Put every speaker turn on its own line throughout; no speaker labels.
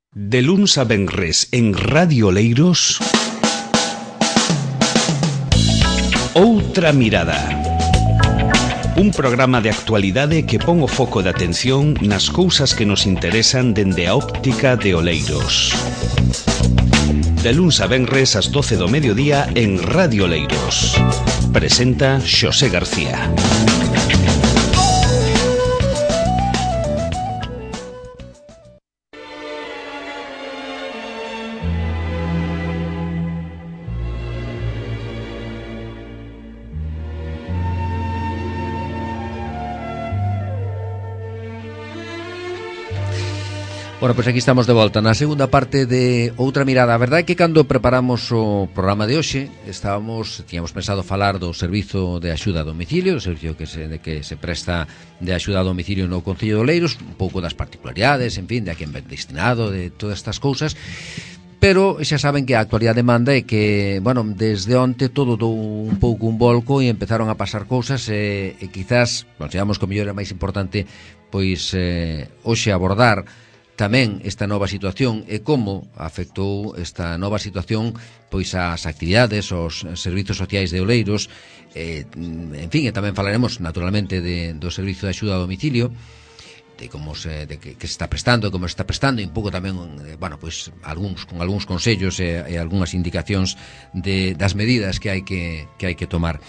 De luns a venres en Radio Oleiros, Outra Mirada. Un programa de actualidade que pon o foco de atención nas cousas que nos interesan dende a óptica de Oleiros. De luns a venres ás 12 do mediodía en Radio Oleiros. Presenta Xosé García.
Bueno, pois aquí estamos de volta na segunda parte de Outra Mirada. A verdade é que cando preparamos o programa de hoxe tiñamos pensado falar do servizo de axuda a domicilio, o servizo que se presta de axuda a domicilio no Concello de Oleiros, un pouco das particularidades, en fin, de a quen ven destinado, de todas estas cousas. Pero xa saben que a actualidade manda e que, bueno, desde onte todo dou un pouco un volco e empezaron a pasar cousas e quizás, consideramos que o mellor é máis importante pois hoxe abordar tamén esta nova situación e como afectou esta nova situación pois as actividades, os servizos sociais de Oleiros, en fin, e tamén falaremos naturalmente do servizo de axuda a domicilio, de como que se está prestando, como se está prestando, e un pouco tamén, bueno, pois con algúns consellos e algunhas indicacións das medidas que hai que tomar.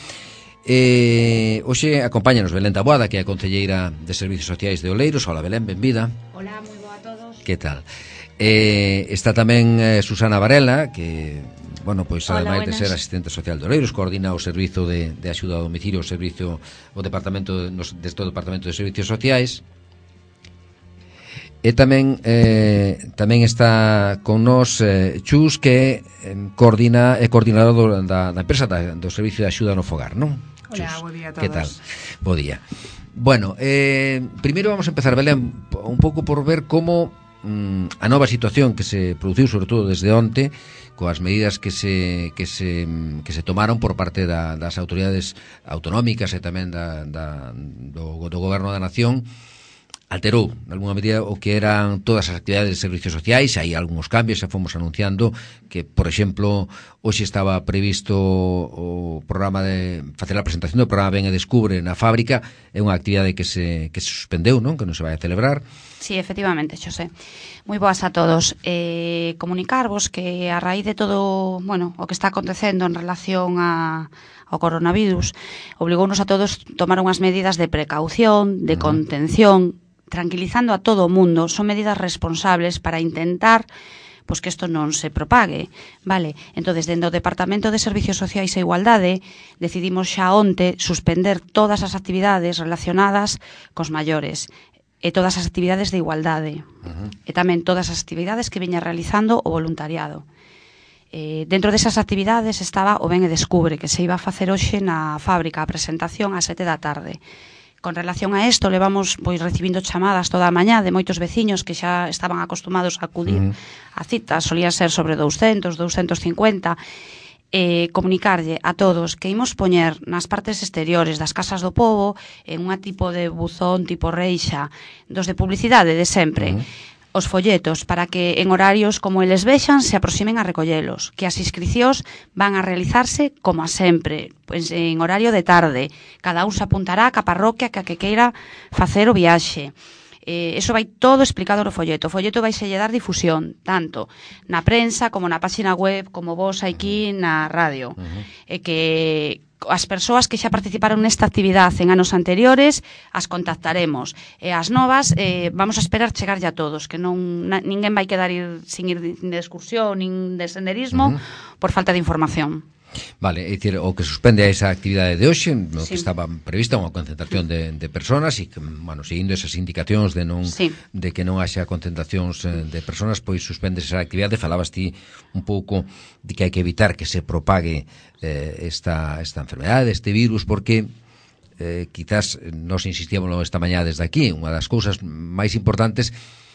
Hoxe acompáñanos Belén Taboada, que é a concelleira de Servizos Sociais de Oleiros. Hola Belén, benvida.
Hola, moi boa a todos.
Que tal? Está tamén Susana Varela, que, bueno, pois ademais de ser asistente social de Oleiros, coordina o servizo de axuda a domicilio, o departamento deste Departamento de Servicios Sociais. E tamén está con nós Chus, que é coordinador da empresa do servicio de axuda no fogar, non?
Hola, bo día a todos.
Que tal? Bo día. Bueno, primeiro vamos a empezar, Belén, un pouco por ver como a nova situación que se produciu, sobre todo desde onte, coas medidas que se tomaron por parte das autoridades autonómicas e tamén do Goberno da Nación, alterou, de alguna medida, o que eran todas as actividades de servicios sociais. Hai algúns cambios, xa fomos anunciando que, por exemplo, hoxe estaba previsto o programa de facer a presentación do programa Ben e Descubre na fábrica. É unha actividade que se suspendeu, non? Que non se vai a celebrar.
Sí, efectivamente, Xosé. Moi boas a todos. Comunicarvos que a raíz de todo, bueno, o que está acontecendo en relación ao coronavirus, obligounos a todos tomar unhas medidas de precaución, de contención, tranquilizando a todo o mundo. Son medidas responsables para intentar pois que isto non se propague, vale? Entonces, dentro do Departamento de Servicios Sociais e Igualdade, decidimos xa onte suspender todas as actividades relacionadas cos maiores e todas as actividades de igualdade, e tamén todas as actividades que veña realizando o voluntariado. Dentro desas actividades estaba o Ben e Descubre, que se iba a facer hoxe na fábrica, a presentación ás 7 da tarde. Con relación a isto, levamos pois recibindo chamadas toda a mañá de moitos veciños que xa estaban acostumados a acudir a citas, solían ser sobre 200, 250, comunicarlle a todos que imos poñer nas partes exteriores das casas do pobo, en unha tipo de buzón tipo reixa, dos de publicidade de sempre, os folletos, para que en horarios como eles vexan se aproximen a recollelos, que as inscricións van a realizarse como a sempre, pois en horario de tarde. Cada un se apuntará ca parroquia que queira facer o viaxe. Eso vai todo explicado no folleto. O folleto vai se lle dar difusión, tanto na prensa como na página web, como vos aquí na radio. E que as persoas que xa participaron nesta actividade en anos anteriores as contactaremos, e as novas vamos a esperar chegar ya todos, que ninguén vai quedar sin ir de excursión nin de senderismo por falta de información.
Vale, é dicir, o que suspende a esa actividade de hoxe, no que estaba prevista unha concentración de personas, e que, bueno, seguindo esas indicacións de que non haxa concentracións de personas, pois suspende esa actividade. Falabas ti un pouco de que hai que evitar que se propague esta enfermedade, este virus, porque quizás nos insistíamos esta mañá desde aquí, unha das cousas máis importantes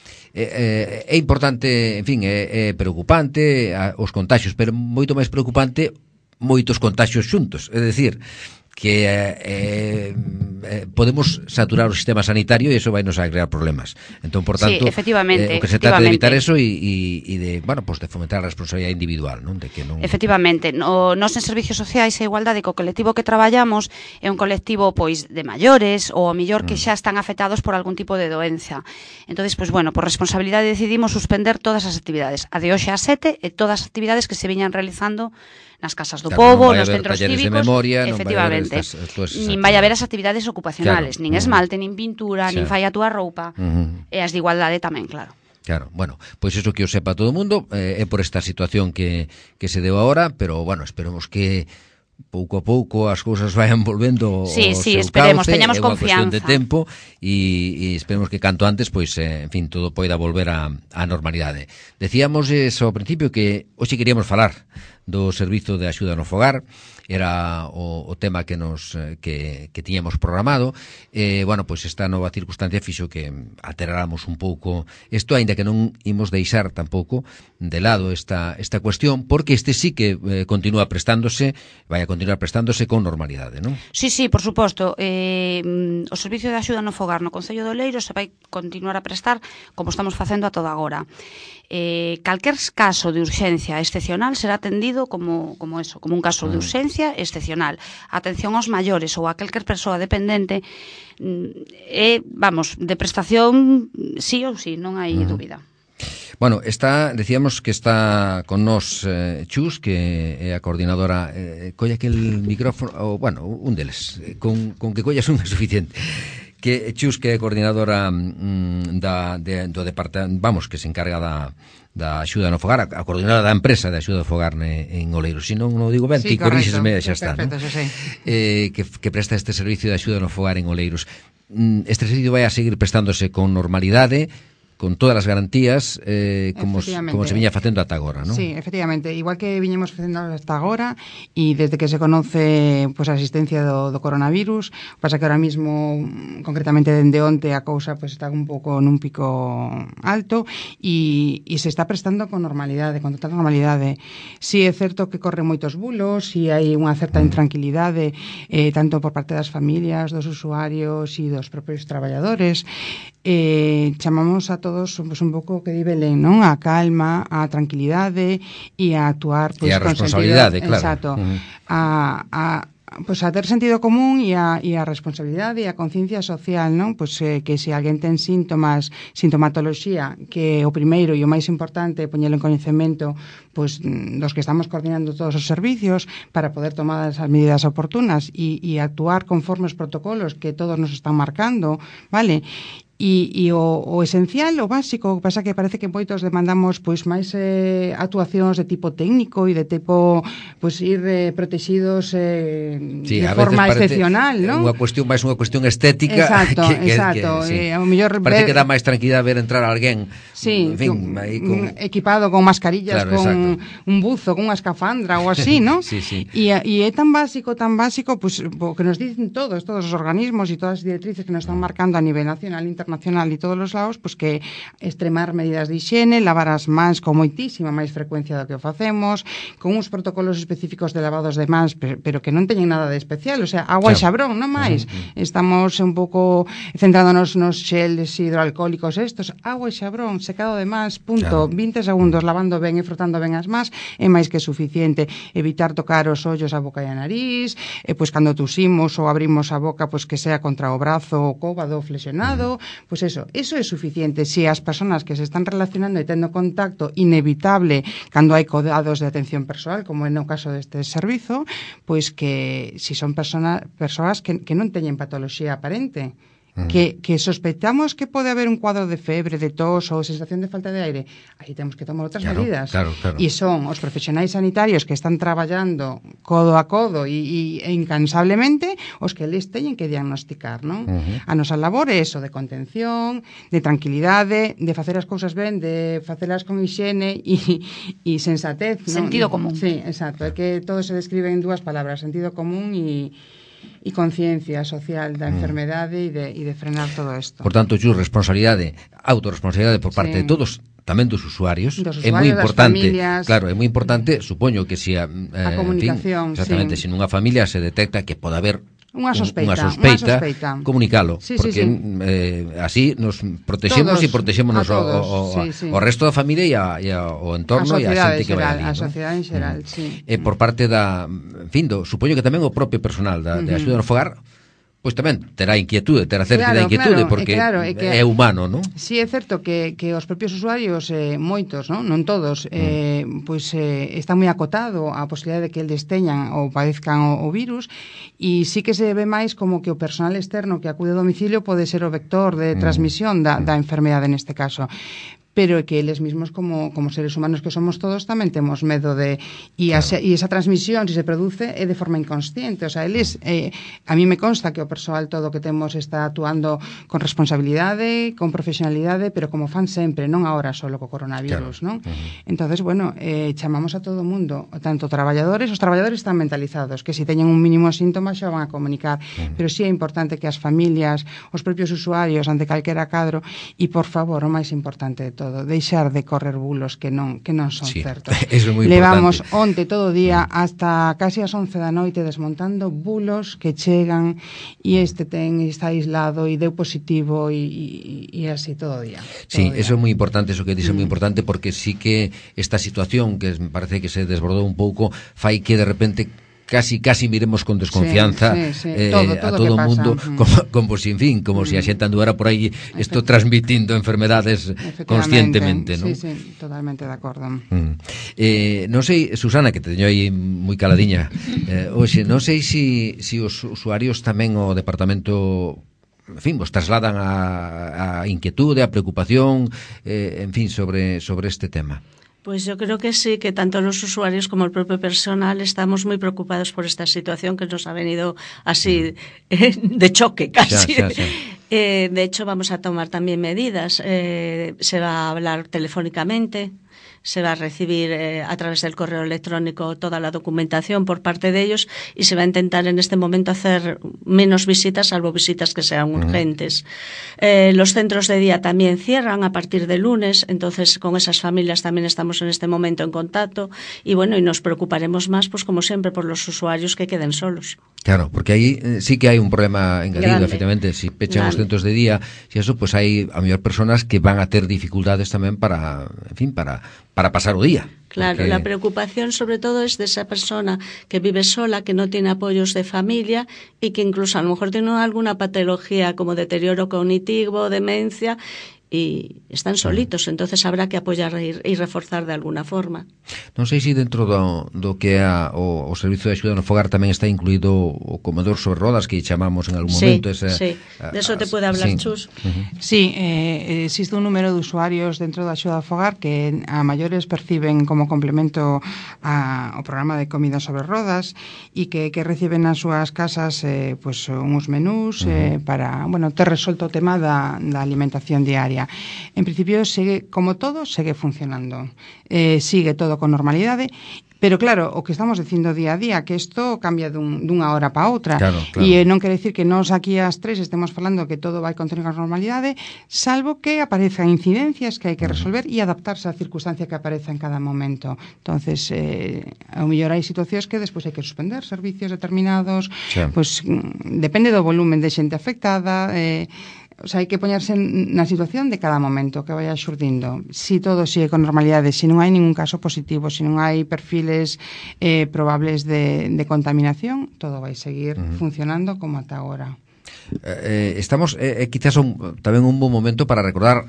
é importante, en fin, é preocupante os contaxios, pero moito máis preocupante moitos contaxios xuntos, é dicir, que podemos saturar o sistema sanitario e iso vai nos a crear problemas. Entón, por tanto,
sí, efectivamente,
o que se trata de evitar eso e de, bueno, pues de fomentar a responsabilidade individual, non? De que non...
Efectivamente, nos en Servicios Sociais e Igualdade co colectivo que traballamos é un colectivo pois de maiores ou a mellor que xa están afectados por algún tipo de doenza. Entonces, pois bueno, por responsabilidade decidimos suspender todas as actividades, a de hoxe a 7 e todas as actividades que se viñan realizando nas casas do pobo, nos centros cívicos,
memoria,
efectivamente. Nin vai haber as actividades ocupacionales, nin esmalte, nin pintura, nin fai a túa roupa, e as de igualdade tamén, claro.
Claro, bueno, pois iso que o sepa todo o mundo, é por esta situación que se deu agora, pero, bueno, esperemos que pouco a pouco as cousas vayan volvendo ao seu
esperemos,
cauce,
teñamos
é unha cuestión
confianza
de tempo e esperemos que canto antes, pois, en fin, todo poida volver á normalidade. Decíamos ao principio que hoxe queríamos falar do Servizo de Axuda no Fogar, era o tema que nos que tiñamos programado. Bueno, pois esta nova circunstancia fixo que alteráramos un pouco isto, aínda que non imos deixar tampouco de lado esta cuestión, porque este sí que continúa prestándose, vai a continuar prestándose con normalidade, non?
Sí, por suposto. O Servicio de Axuda no Fogar no Concello de Oleiros se vai continuar a prestar como estamos facendo a toda agora. Calquer caso de urxencia excepcional será atendido como un caso de urxencia excepcional. A atención aos maiores ou a calquer persoa dependente vamos, de prestación sí ou sí, non hai dúbida.
Bueno, decíamos que está con nós Chus, que é a coordinadora, colla aquel micrófono, ou, bueno, un deles, con que collas un é suficiente. Que Chus, que é coordinadora do departamento, vamos, que se encarga da axuda no fogar, a coordinadora da empresa de axuda no fogar en Oleiros. Se non o digo ben, ti corríxesme, xa está,
perfecto,
¿no?
Sí.
Que presta este servicio de axuda no fogar en Oleiros. Este servicio vai a seguir prestándose con normalidade, con todas as garantías, como se viña facendo ata agora, non?
Sí, efectivamente, igual que viñemos facendo hasta agora, e desde que se conoce pues, a asistencia do coronavirus, pasa que ahora mismo, concretamente dende onte, a cousa pues, está un pouco nun pico alto e se está prestando con normalidade, con total normalidade. Sí, é certo que corre moitos bulos, e hai unha certa intranquilidade, tanto por parte das familias, dos usuarios e dos propios traballadores. Chamamos a todos pues, un pouco que di Belén, non? A calma, a tranquilidade e a actuar pues,
e a responsabilidade,
claro. Exacto. Pues a ter sentido común e a responsabilidade e a conciencia social, non? Pues que se alguén ten sintomatoloxía, que o primeiro e o máis importante é poñelo en coñecemento pues, dos que estamos coordinando todos os servicios para poder tomar as medidas oportunas e actuar conforme os protocolos que todos nos están marcando, vale? E o esencial, o básico, o que pasa que parece que moitos demandamos pois máis actuacións de tipo técnico e de tipo pois ir protegidos
sí,
de forma excepcional, non?
Unha cuestión máis unha cuestión estética.
Exacto.
Sí.
Ao mellor
parece que dá máis tranquilidade ver entrar alguén,
sí,
en fin, aí
equipado con mascarillas, claro, con un buzo, con unha escafandra ou así, non?
Sí.
E é tan básico, pois que nos dicen todos os organismos e todas as directrices que nos están marcando a nivel nacional, internacional e todos os lados, pues que extremar medidas de higiene, lavar as mans con moitísima máis frecuencia do que o facemos, con uns protocolos específicos de lavados de mans, pero que non teñen nada de especial, o sea, agua e xabrón, non máis. Estamos un pouco centrándonos nos xeles hidroalcohólicos estos, agua e xabrón, secado de mans, punto, 20 segundos lavando ben e frotando ben as mans, é máis que suficiente. Evitar tocar os ollos, a boca e a nariz, pois cando tusimos ou abrimos a boca, pois que sea contra o brazo o cóbado flexionado, pois eso é suficiente. Se as persoas que se están relacionando e tendo contacto inevitable cando hai cuidados de atención persoal, como é no caso deste servizo, pois que se son persoas que non teñen patoloxía aparente, que sospechamos que pode haber un cuadro de febre, de tos ou sensación de falta de aire, aí temos que tomar outras medidas.
Claro.
E son os profesionais sanitarios que están traballando codo a codo e incansablemente os que les teñen que diagnosticar, non? A nosa labor é eso, de contención, de tranquilidade, de facer as cousas ben, de facelas con higiene e sensatez, non?
Sentido común.
Sí, exacto, é que todo se describe en dúas palabras, sentido común e conciencia social da enfermedade e de frenar todo isto.
Por tanto, autorresponsabilidade por parte de todos, tamén dos usuarios, é moi importante. Claro, é moi importante, supoño que se a
comunicación,
exactamente, se nunha familia se detecta que pode haber
unha sospeita,
comunicalo,
sí,
porque así nos protexemos e protexémonos o resto da familia e ao entorno e a xente que vai ali,
a sociedade en xeral, sí.
Por parte da, en fin, supoño que tamén o propio personal de axuda no fogar, pois tamén terá inquietude, terá certa inquietude, porque é humano, non?
Si é certo que os propios usuarios, moitos, non todos, está moi acotado a posibilidade de que eles teñan ou padezcan o virus, e sí que se ve máis como que o personal externo que acude ao domicilio pode ser o vector de transmisión da enfermedade neste caso. Pero que eles mismos como seres humanos que somos todos tamén temos medo de e esa transmisión, se produce, é de forma inconsciente, o sea, eles a mí me consta que o persoal todo que temos está actuando con responsabilidade, con profesionalidade, pero como fan sempre, non agora solo co coronavirus, non? Entonces, bueno, chamamos a todo o mundo, tanto traballadores, os traballadores están mentalizados, que se teñen un mínimo síntoma xa van a comunicar, pero sí é importante que as familias, os propios usuarios ante calquera cadro, e por favor, o máis importante de todo, deixar de correr bulos que non son certos.
Eso é moi
Levamos onte todo o día hasta casi as 11 da noite desmontando bulos que chegan e está aislado e deu positivo e así todo o día.
Sí, eso é moi importante, eso que dice é moi importante, porque sí que esta situación que parece que se desbordou un pouco fai que de repente casi miremos con desconfianza a todo o mundo como si, en fin, como si a xente anduvera por aí transmitindo enfermedades conscientemente, non?
Sí, totalmente de acordo.
Non sei, Susana, que te teño aí moi caladiña, hoxe, non sei si os usuarios tamén o departamento, en fin, vos trasladan a inquietude, a preocupación, en fin, sobre este tema.
Pues yo creo que sí, que tanto los usuarios como el propio personal estamos muy preocupados por esta situación que nos ha venido así de choque casi. De hecho, vamos a tomar también medidas. Se va a hablar telefónicamente, se va a recibir a través del correo electrónico toda la documentación por parte de ellos y se va a intentar en este momento hacer menos visitas, salvo visitas que sean urgentes. Los centros de día también cierran a partir de lunes, entonces con esas familias también estamos en este momento en contacto y bueno, y nos preocuparemos más, pues como siempre, por los usuarios que queden solos.
Claro, porque aí sí que hai un problema engadido, efectivamente, si pechan os centros de día, si eso, pues hai a mellor personas que van a ter dificultades tamén para, en fin, para pasar o día.
Claro, la preocupación sobre todo es de esa persona que vive sola, que no tiene apoyos de familia y que incluso a lo mejor tiene alguna patología como deterioro cognitivo, demencia, y están solitos, entonces habrá que apoyar e reforzar de alguna forma.
Non sei se dentro do que é o servizo de axuda no fogar tamén está incluído o comedor sobre rodas que chamamos en algún momento.
Sí, de eso te puede hablar Chus.
Sí, existe un número de usuarios dentro da axuda no fogar que a maiores perciben como complemento ao programa de comida sobre rodas e que reciben nas súas casas pues uns menús para, bueno, ter resolto o tema da alimentación diaria. En principio, como todo, segue funcionando. Sigue todo con normalidade, pero claro, o que estamos dicindo día a día, que isto cambia dunha hora para outra.
Claro.
E non quere decir que nós aquí ás 3 estemos falando que todo vai continuar con normalidade, salvo que aparezan incidencias que hai que resolver e adaptarse á circunstancia que apareza en cada momento. Entonces, ao mellor hai situacións que despois hai que suspender servicios determinados, pues depende do volumen de xente afectada, o sea, hai que poñerse na situación de cada momento que vaya xurdindo. Si todo sigue con normalidade, si non hai ningún caso positivo, si non hai perfiles probables de contaminación, todo vai seguir funcionando como ata agora.
Estamos, quizás tamén un bon momento para recordar,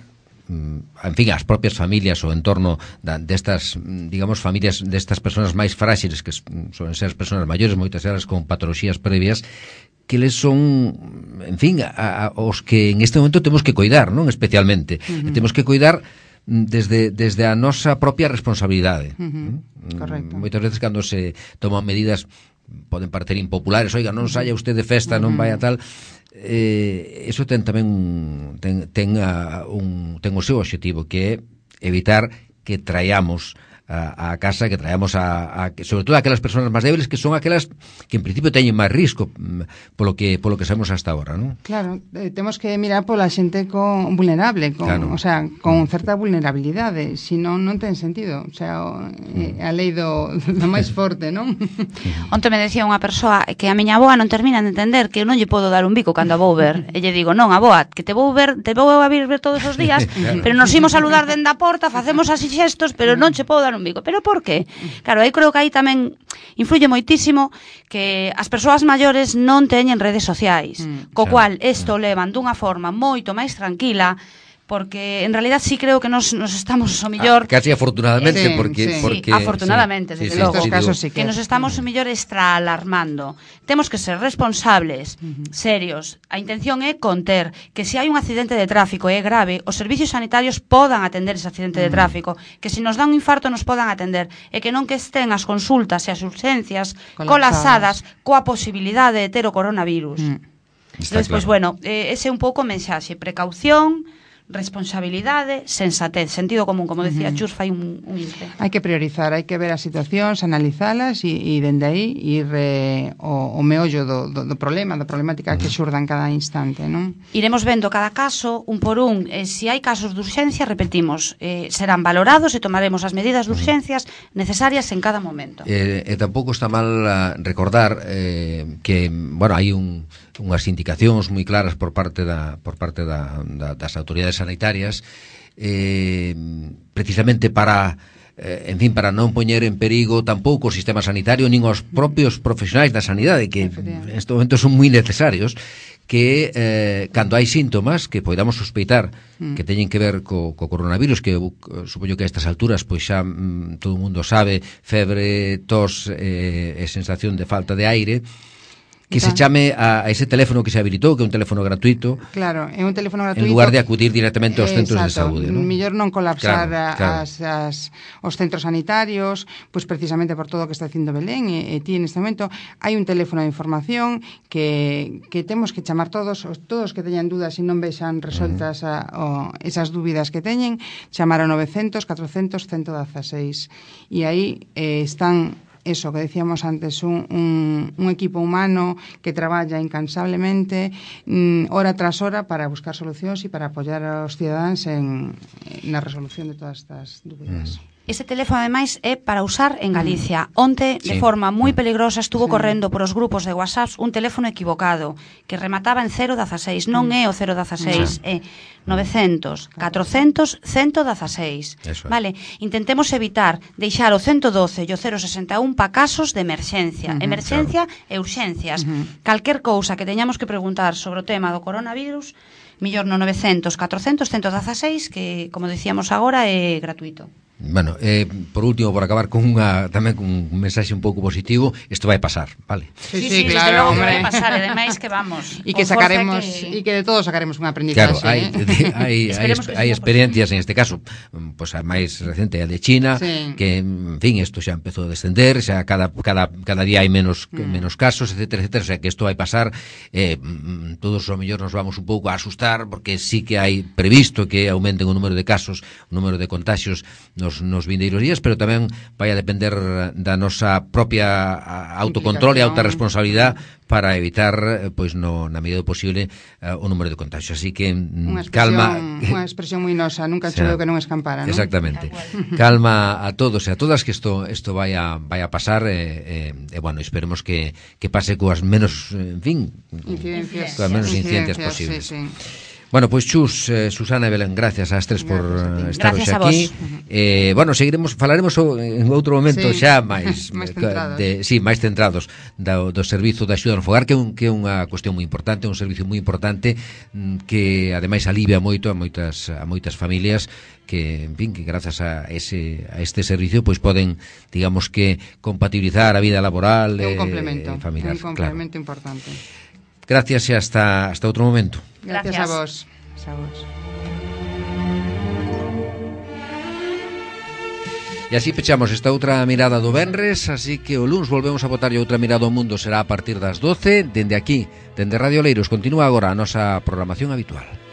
en fin, as propias familias o entorno destas, digamos, familias destas persoas máis fráxiles, que son ser as persoas maiores, moitas delas con patoloxías previas, que les son, en fin, os que en este momento temos que cuidar, non? Especialmente. Temos que cuidar desde a nosa propia responsabilidade.
Correcto.
Moitas veces cando se toman medidas poden parecer impopulares, oiga, non saia usted de festa, non vai a tal. Eso ten tamén ten o seu obxectivo, que é evitar que traíamos a casa, que traemos sobre todo aquelas persoas máis débiles, que son aquelas que en principio teñen máis risco polo que sabemos hasta agora, non?
Claro, temos que mirar pola xente vulnerable, o sea, con certa vulnerabilidade, senón non ten sentido, o sea, a lei do máis forte, non?
Onte me decía unha persoa que a miña avoa non termina de entender que eu non lle podo dar un bico cando a vou ver, e lle digo, non, avoa, que te vou a vir todos os días, pero nos imos saludar dende a porta, facemos así xestos, pero non che podo dar un bico. Pero por qué? Claro, aí creo que aí tamén influye moitísimo que as persoas maiores non teñen redes sociais, co cual isto levan dunha forma moito máis tranquila, porque en realidad sí creo que nos estamos o millor
casi afortunadamente porque
afortunadamente, desde logo,
casos,
que nos estamos o millor extra alarmando. Temos que ser responsables, serios. A intención é conter que se hai un accidente de tráfico e é grave, os servicios sanitarios podan atender ese accidente de tráfico, que se nos dá un infarto nos podan atender, e que non que estén as consultas e as urgencias colapsadas coa posibilidade de ter o coronavirus. Despois, bueno, ese é un pouco o mensaxe, precaución, responsabilidade, sensatez, sentido común, como decía Chus fai un instante.
Hai que priorizar, hai que ver as situacións, analizalas e dende aí ir o meollo do problema, da problemática que xurda en cada instante, non?
Iremos vendo cada caso, un por un, se hai casos de urxencia, repetimos, serán valorados e tomaremos as medidas de urxencias necesarias en cada momento.
E tampouco está mal recordar que, bueno, hai unhas indicacións moi claras por parte das autoridades sanitarias precisamente para para non poñer en perigo tampouco o sistema sanitario nin os propios profesionais da sanidade, que neste momento son moi necesarios, que cando hai síntomas que poidamos sospeitar que teñen que ver co coronavirus, que supoño que a estas alturas pois xa todo o mundo sabe, febre, tos e sensación de falta de aire, que se chame a ese teléfono que se habilitou, que é un teléfono gratuito.
Claro, é un teléfono gratuito.
En lugar de acudir directamente aos centros de saúde, non?
Mellor non colapsar os centros sanitarios, pois precisamente por todo o que está dicindo Belén e ti neste momento. Hai un teléfono de información que temos que chamar todos que teñan dudas e non vexan resoltas esas dúbidas que teñen, chamar ao 900 400 116 e aí están eso que decíamos antes, un equipo humano que traballa incansablemente hora tras hora para buscar solucións e para apoiar aos cidadáns na resolución de todas estas dúbidas.
Ese teléfono, ademais, é para usar en Galicia. Onte, de forma moi peligrosa, estuvo correndo por os grupos de WhatsApp un teléfono equivocado, que remataba en 016. Non é o 016, é 900 400 116. Vale, intentemos evitar deixar o 112 e o 061 para casos de emerxencia. Emerxencia e urxencias. Calquer cousa que teñamos que preguntar sobre o tema do coronavirus, millor no 900 400 116, que, como decíamos agora, é gratuito.
Bueno, por último, por acabar tamén con un mensaxe un pouco positivo, isto vai pasar, vale?
Sí, claro, hombre. Vai pasar, ademais que vamos.
E que sacaremos e que de todos sacaremos un aprendizaje.
Claro, hai experiencias en este caso, pois a máis recente a de China, que en fin, isto xa empezou a descender, xa cada día hai menos casos, etcétera, etcétera, o sea que isto vai pasar, todos ao mellor nos vamos un pouco a asustar porque sí que hai previsto que aumenten o número de casos, o número de contagios nos vindeiros días, pero tamén vai a depender da nosa propia autocontrol e autorresponsabilidade para evitar, pois na medida do posible, o número de contagios. Así que calma.
Unha expresión moi nosa, nunca choveu que non escampara, non?
Exactamente. Calma a todos e a todas, que isto vai a pasar e bueno, esperemos que pase coas menos, en fin, coas menos incidencias posibles. Bueno, pois Chus, Susana e Belén, gracias ás tres por estar hoxe aquí. Bueno, falaremos en outro momento xa máis centrados do servizo de axuda no fogar, que é unha cuestión moi importante, un servizo moi importante que ademais alivia moito a moitas familias que, en fin, que grazas a este servicio pois poden, digamos que, compatibilizar a vida laboral e familiar.
Un complemento importante.
Gracias e hasta outro momento.
Gracias a vos.
E así pechamos esta outra mirada do venres, así que o luns volvemos a botarlle outra mirada ao mundo, será a partir das 12, dende aquí, dende Radio Oleiros. Continúa agora a nosa programación habitual.